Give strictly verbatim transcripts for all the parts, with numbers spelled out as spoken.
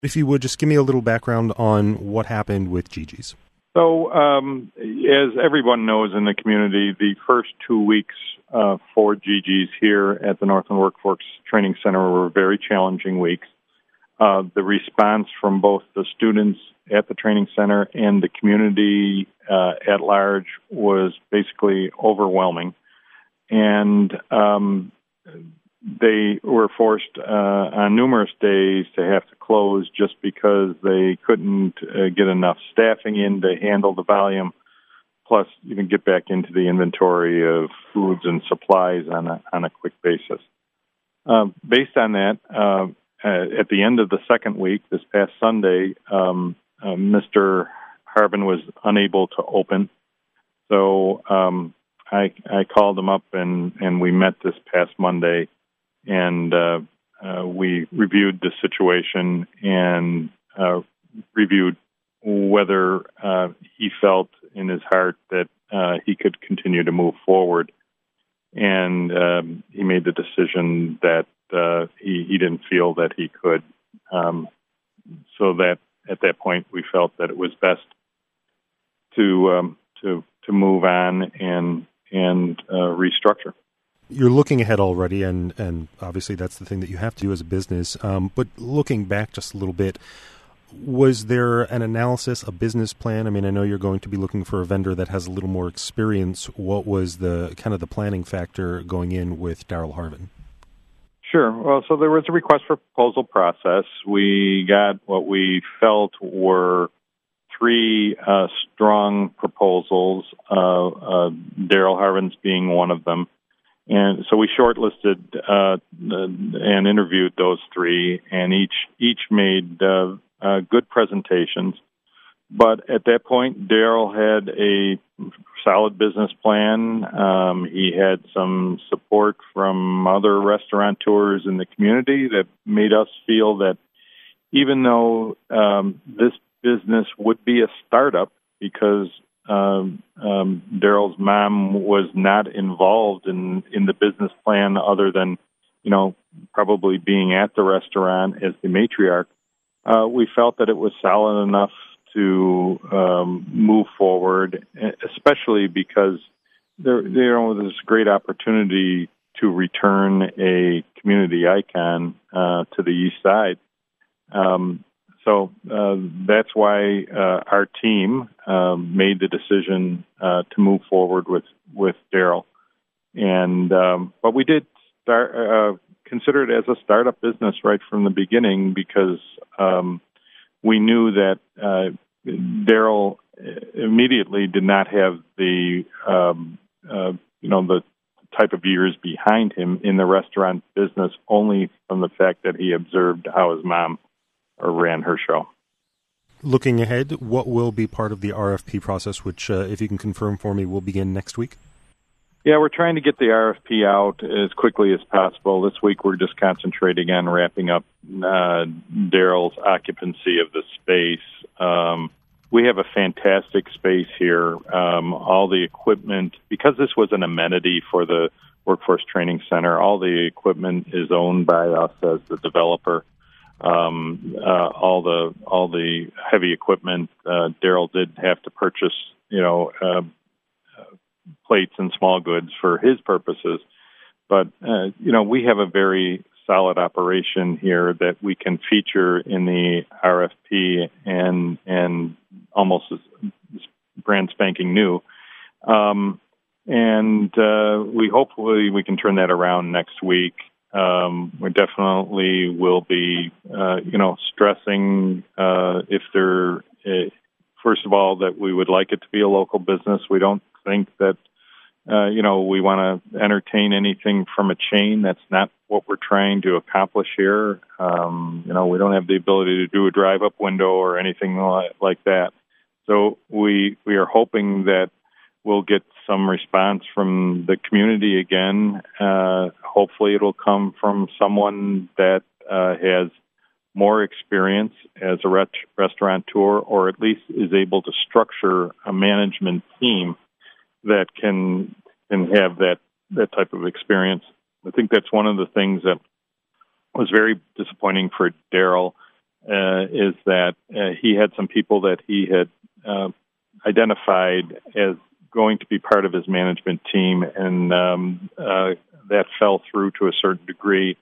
If you would, just give me a little background on what happened with Gigi's. So, um, as everyone knows in the community, the first two weeks uh, for Gigi's here at the Northland Workforce Training Center were very challenging weeks. Uh, the response from both the students at the training center and the community uh, at large was basically overwhelming. And um, they were forced uh, on numerous days to have to close just because they couldn't uh, get enough staffing in to handle the volume, plus even get back into the inventory of foods and supplies on a, on a quick basis. Uh, based on that, uh, at the end of the second week, this past Sunday, um, uh, Mister Harvin was unable to open. So um, I, I called him up, and, and we met this past Monday, and uh, uh, we reviewed the situation and uh, reviewed whether uh, he felt in his heart that uh, he could continue to move forward. And um, he made the decision that uh, he, he didn't feel that he could. Um, so that at that point, we felt that it was best to um, to to move on and and uh, restructure. You're looking ahead already, and, and obviously that's the thing that you have to do as a business. Um, but looking back just a little bit, was there an analysis, a business plan? I mean, I know you're going to be looking for a vendor that has a little more experience. What was the kind of the planning factor going in with Daryl Harvin? Sure. Well, so there was a request for proposal process. We got what we felt were three uh, strong proposals, uh, uh, Daryl Harvin's being one of them. And so we shortlisted uh, and interviewed those three, and each each made uh, uh, good presentations. But at that point, Daryl had a solid business plan. Um, he had some support from other restaurateurs in the community that made us feel that even though um, this business would be a startup, because um, um, Daryl's mom was not involved in, in the business plan other than, you know, probably being at the restaurant as the matriarch, uh, we felt that it was solid enough to um, move forward, especially because there, you know, there's a great opportunity to return a community icon uh, to the East Side. Um, so uh, that's why uh, our team uh, made the decision uh, to move forward with with Daryl, and um, but we did start uh, consider it as a startup business right from the beginning, because um, we knew that uh, Daryl immediately did not have the um, uh, you know the type of years behind him in the restaurant business, only from the fact that he observed how his mom ran her show. Looking ahead, what will be part of the R F P process, which, uh, if you can confirm for me, will begin next week? Yeah, we're trying to get the R F P out as quickly as possible. This week we're just concentrating on wrapping up uh, Daryl's occupancy of the space. Um, we have a fantastic space here. Um, all the equipment, because this was an amenity for the Workforce Training Center, all the equipment is owned by us as the developer. Um, uh, all the all the heavy equipment, uh, Daryl did have to purchase, you know, uh, uh, plates and small goods for his purposes. But, uh, you know, we have a very solid operation here that we can feature in the R F P and and almost as brand spanking new. Um, and uh, we hopefully we can turn that around next week. Um, we definitely will be, uh, you know, stressing uh, if there, uh, first of all, that we would like it to be a local business. We don't think that, uh, you know, we want to entertain anything from a chain. That's not what we're trying to accomplish here. Um, you know, we don't have the ability to do a drive-up window or anything like that. So we we are hoping that we'll get some response from the community again. Uh, hopefully it'll come from someone that uh, has more experience as a ret- restaurateur, or at least is able to structure a management team that can can have that, that type of experience. I think that's one of the things that was very disappointing for Daryl uh, is that uh, he had some people that he had uh, identified as going to be part of his management team, and um, uh, that fell through to a certain degree.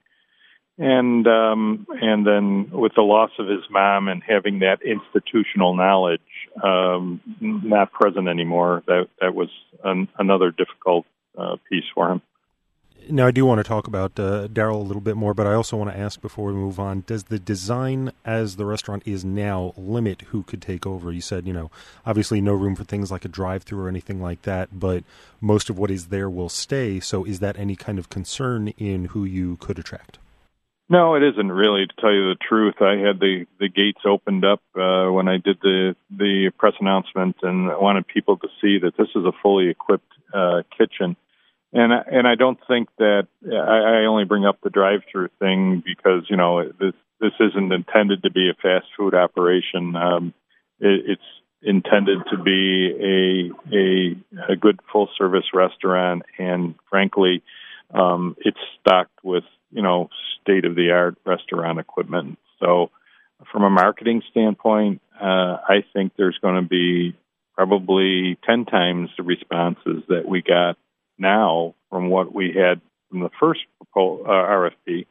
And um, and then with the loss of his mom and having that institutional knowledge um, not present anymore, that that was an, another difficult uh, piece for him. Now, I do want to talk about uh, Daryl a little bit more, but I also want to ask before we move on, does the design as the restaurant is now limit who could take over? You said, you know, obviously no room for things like a drive-through or anything like that, but most of what is there will stay. So is that any kind of concern in who you could attract? No, it isn't really, to tell you the truth. I had the, the gates opened up uh, when I did the, the press announcement, and I wanted people to see that this is a fully equipped uh, kitchen. And I, and I don't think that I, I only bring up the drive-through thing because, you know, this this isn't intended to be a fast food operation. Um, it, it's intended to be a a, a good full-service restaurant, and frankly, um, it's stocked with, you know, state-of-the-art restaurant equipment. So from a marketing standpoint, uh, I think there's going to be probably ten times the responses that we got now from what we had from the first uh, R F P,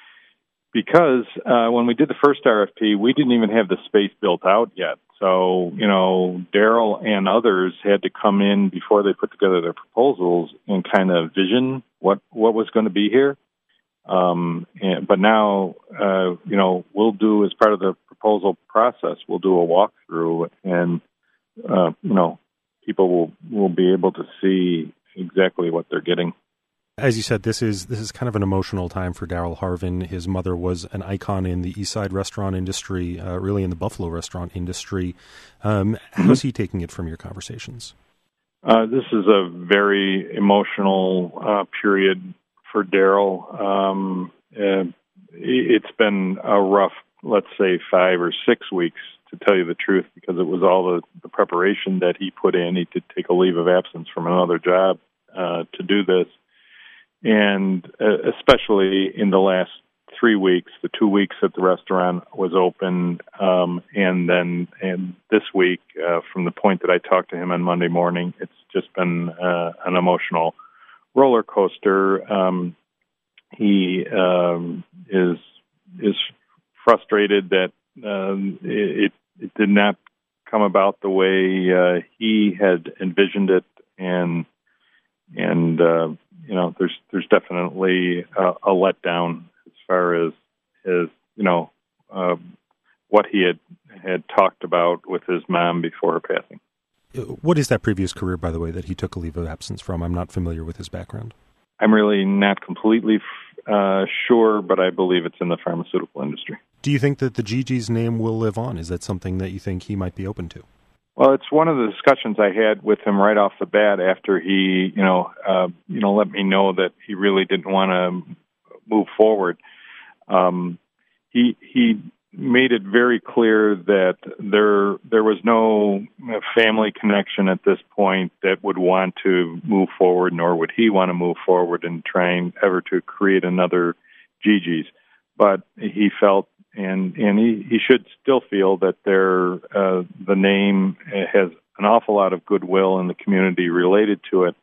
because uh, when we did the first R F P, we didn't even have the space built out yet. So, you know, Daryl and others had to come in before they put together their proposals and kind of vision what, what was going to be here. Um, and, but now, uh, you know, we'll do, as part of the proposal process, we'll do a walkthrough, and, uh, you know, people will, will be able to see exactly what they're getting. As you said, this is this is kind of an emotional time for Daryl Harvin. His mother was an icon in the East Side restaurant industry, uh, really in the Buffalo restaurant industry. Um, how's he taking it from your conversations? Uh, this is a very emotional uh, period for Daryl. Um, uh, it's been a rough, let's say, five or six weeks, to tell you the truth, because it was all the, the preparation that he put in. He did take a leave of absence from another job uh, to do this. And uh, especially in the last three weeks, the two weeks that the restaurant was open, um, and then and this week, uh, from the point that I talked to him on Monday morning, it's just been uh, an emotional roller coaster. Um, he um, is is frustrated that um, it, it did not come about the way uh, he had envisioned it, and and uh, you know, there's there's definitely a, a letdown as far as as you know uh, what he had had talked about with his mom before her passing. What is that previous career, by the way, that he took a leave of absence from? I'm not familiar with his background. I'm really not completely uh, sure, but I believe it's in the pharmaceutical industry. Do you think that the Gigi's name will live on? Is that something that you think he might be open to? Well, it's one of the discussions I had with him right off the bat after he, you know, uh, you know, let me know that he really didn't want to move forward. Um, he he made it very clear that there there was no family connection at this point that would want to move forward, nor would he want to move forward in trying ever to create another Gigi's. But he felt, and and he, he should still feel, that there uh, the name has an awful lot of goodwill in the community related to it,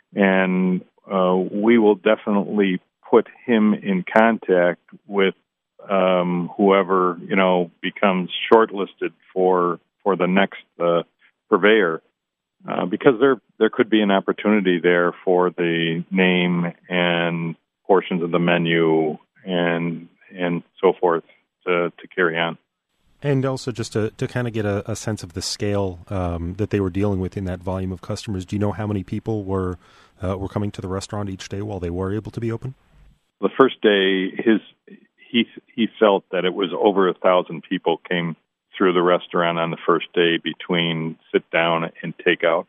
and uh, we will definitely put him in contact with um, whoever, you know, becomes shortlisted for for the next uh, purveyor, uh, because there there could be an opportunity there for the name and portions of the menu and and so forth to, to carry on. And also just to, to kind of get a, a sense of the scale um, that they were dealing with in that volume of customers, do you know how many people were uh, were coming to the restaurant each day while they were able to be open? The first day, his he he felt that it was over a thousand people came through the restaurant on the first day between sit down and takeout,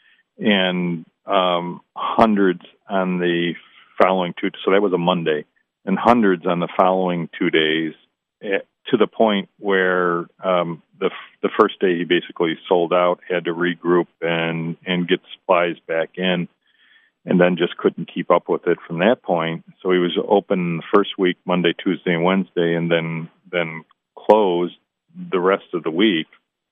and um, hundreds on the following two. So that was a Monday, and hundreds on the following two days, to the point where um, the the first day he basically sold out, had to regroup and and get supplies back in, and then just couldn't keep up with it from that point. So he was open the first week, Monday, Tuesday, and Wednesday, and then then closed the rest of the week.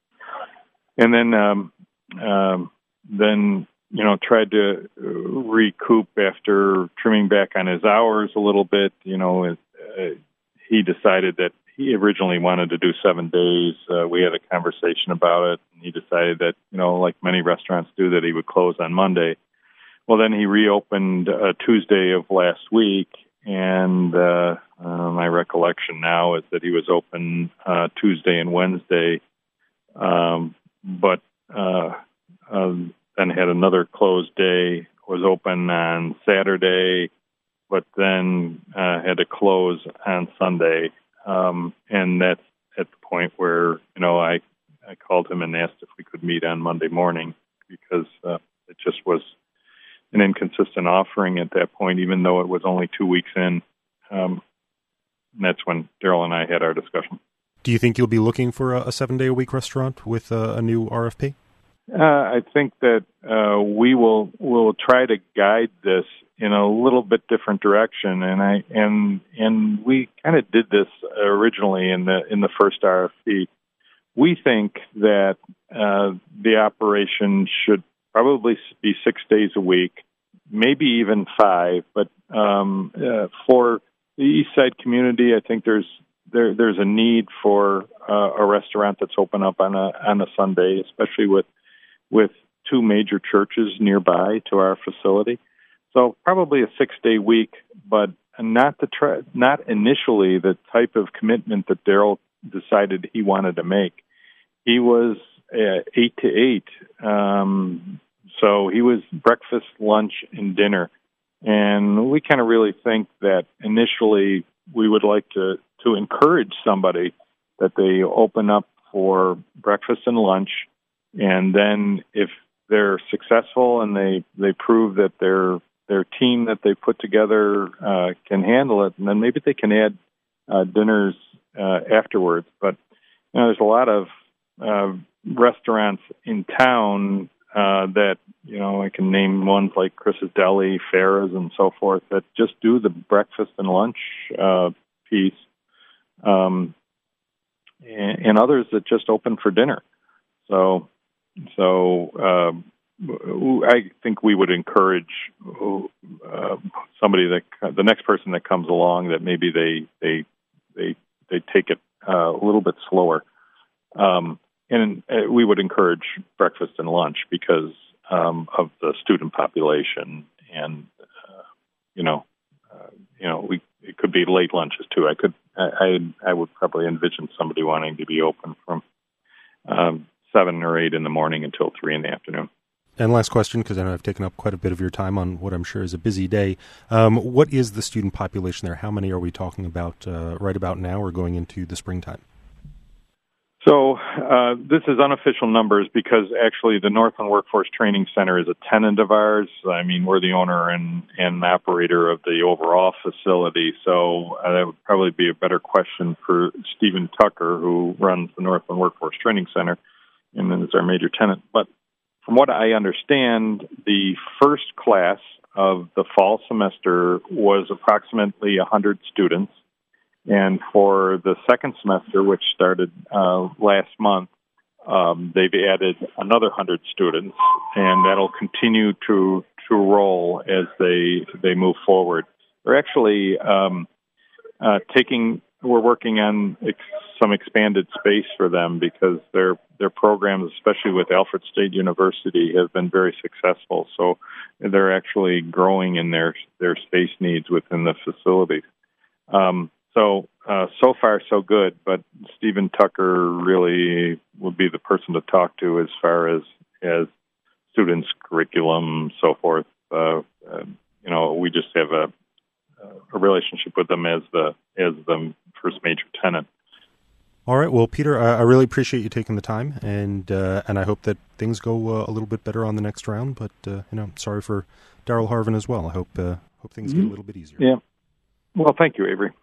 And then, um, um, then you know, tried to recoup after trimming back on his hours a little bit. You know, uh, he decided that he originally wanted to do seven days. Uh, we had a conversation about it, and he decided that, you know, like many restaurants do, that he would close on Monday. Well, then he reopened uh, Tuesday of last week, and uh, uh, my recollection now is that he was open uh, Tuesday and Wednesday, um, but uh, uh, then had another closed day, was open on Saturday, but then uh, had to close on Sunday. Um, and that's at the point where, you know, I, I called him and asked if we could meet on Monday morning, because uh, it just was an inconsistent offering at that point, even though it was only two weeks in. Um, and that's when Daryl and I had our discussion. Do you think you'll be looking for a, a seven-day-a-week restaurant with a, a new R F P? Uh, I think that uh, we will will try to guide this in a little bit different direction, and I and and we kind of did this originally in the in the first R F P. We think that uh, the operation should probably be six days a week, maybe even five. But um, uh, for the East Side community, I think there's there there's a need for uh, a restaurant that's open up on a on a Sunday, especially with with two major churches nearby to our facility. So probably a six-day week, but not the tra- not initially the type of commitment that Daryl decided he wanted to make. He was uh, eight to eight, um, so he was breakfast, lunch, and dinner. And we kind of really think that initially we would like to, to encourage somebody that they open up for breakfast and lunch, and then if they're successful and they, they prove that their their team that they put together uh, can handle it, and then maybe they can add uh, dinners uh, afterwards. But you know, there's a lot of uh, restaurants in town uh, that, you know, I can name ones like Chris's Deli, Farrah's, and so forth, that just do the breakfast and lunch uh, piece, um, and, and others that just open for dinner. So. So uh, I think we would encourage uh, somebody that the next person that comes along that maybe they they they they take it uh, a little bit slower, um, and uh, we would encourage breakfast and lunch because um, of the student population, and uh, you know uh, you know we it could be late lunches too. I could I I, I would probably envision somebody wanting to be open from Um, seven or eight in the morning until three in the afternoon. And last question, because I know I've taken up quite a bit of your time on what I'm sure is a busy day. Um, what is the student population there? How many are we talking about uh, right about now or going into the springtime? So uh, this is unofficial numbers because actually the Northland Workforce Training Center is a tenant of ours. I mean, we're the owner and, and operator of the overall facility. So uh, that would probably be a better question for Stephen Tucker, who runs the Northland Workforce Training Center and then is our major tenant. But from what I understand, the first class of the fall semester was approximately one hundred students. And for the second semester, which started uh, last month, um, they've added another one hundred students, and that'll continue to to roll as they they move forward. They're actually um, uh, taking. We're working on ex- some expanded space for them because their their programs, especially with Alfred State University, have been very successful. So they're actually growing in their their space needs within the facilities. Um, so uh, so far so good, but Stephen Tucker really would be the person to talk to as far as as students' curriculum, so forth. Uh, uh, you know, we just have a a relationship with them as the as the first major tenant. All right. Well, Peter, I, I really appreciate you taking the time, and uh, and I hope that things go uh, a little bit better on the next round. But uh, you know, sorry for Daryl Harvin as well. I hope uh, hope things mm-hmm. get a little bit easier. Yeah. Well, thank you, Avery.